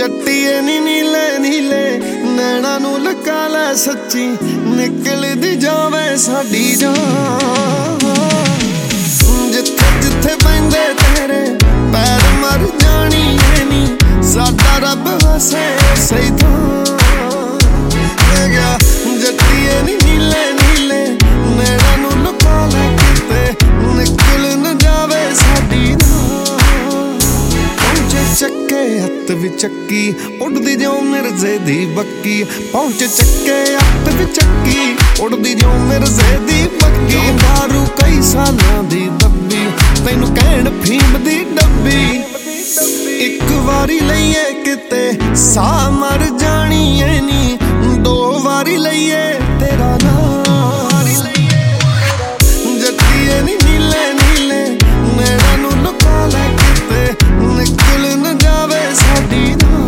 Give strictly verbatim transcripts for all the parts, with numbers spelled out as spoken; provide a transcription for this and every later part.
जट्टीए नी नीले नीले नैना नू लगा लै सच्ची निकलदी जावे साडी जान। जिथे जिथे पैंदे तेरे पैर मर जानी है नी साडा रब वसे सही था गया। जट्टीए नी नीले नीले नैना नू लगा लै किते निकल न जावे साडी चक्के हत्थ भी चक्की उड़दी जो मिर्जे दी बक्की। पहुंचे चक्के हत्थ भी चक्की उड़दी जो मिर्जे दी बक्की। दारू कई सालां दी दब्बी तैनू कहण फीम दी डब्बी। एक वारी लईए किते सा मर जानी है नी दो वारी लईए तेरा नाम। जट्टीए नी नीले नीले नैना नू लुका लै किते निकल न जावे साडी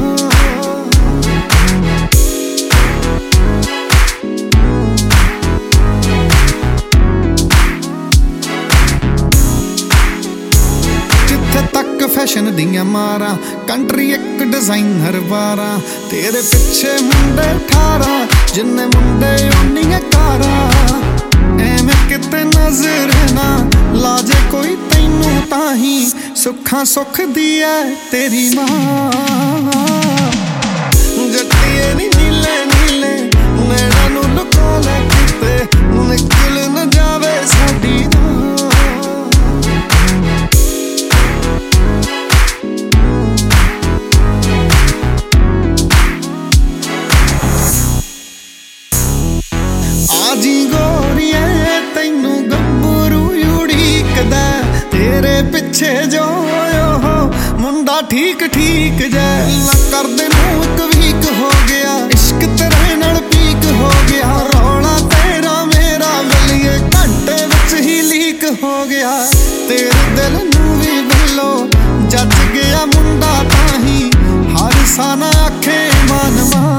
जिथे तक फैशन दियां मारा कंट्री एक डिजाइनर बारा तेरे पिछे मुंडे ठारा जिन्ने मुंडे उन्नियां कारा। एवें किते नजर ना लाजे कोई तैनू ताही सुखा सुख दी है तेरी मां। जट्टीए नी नीले नीले नैना नू लुका लै किते निकल न जावे साडी आजी गोरिए तैनू गब्बरू उड़ीकदा तेरे पिछे जो मुंडा ठीक ठीक जै ना कर दे मूक वीक हो गया इश्क तेरे नाल पीक हो गया। रौला तेरा मेरा गलिए घंटे विच ही लीक हो गया। तेरे दिल नू भी बल्लो जज गया मुंडा ताही हर साना आखे मान मान।